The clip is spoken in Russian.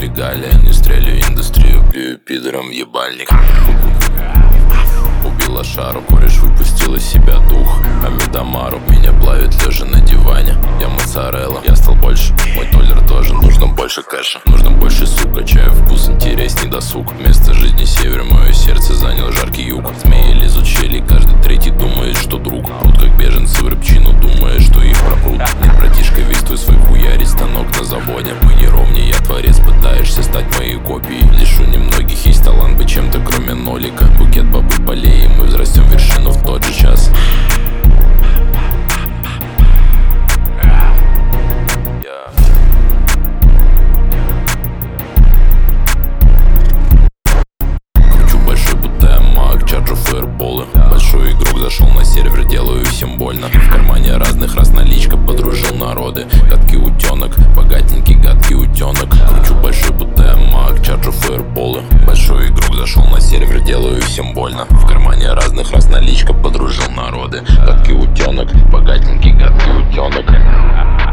регалия. Не стрелю индустрию, плюю пидором в ебальник. Убила шару, кореш выпустил из себя дух. Амидамару меня плавит лежа на диване. Я моцарелла, я стал больше, мой толлер тоже. Нужно больше кэша, нужно больше сука. Чаю вкус интересней досуг. Вместо жизни север, мое сердце занял жаркий юг. Змеи лезут щели, каждый третий думает, что друг. Прут как беженцы в рыбчину, думая, что их пропрут. Нет, братишка, весь твой свой хуярить станок на заводе. Мы не ровнее, я творец, пытаешься стать моей копией. Лишь у немногих есть талант быть чем-то кроме нолика. Букет бабы полей, и мы взрастем вершину в тот же час. Чарджу фаерболы. Большой игрок зашел на сервер, делаю всем больно. В кармане разных раз наличка, подружил народы. Гадкий утенок, богатенький гадкий утенок. Кручу большой будто маг, чарджу фаерболы. Большой игрок зашел на сервер, делаю всем больно. В кармане разных раз наличка, подружил народы. Гадкий утенок, богатенький гадкий утенок.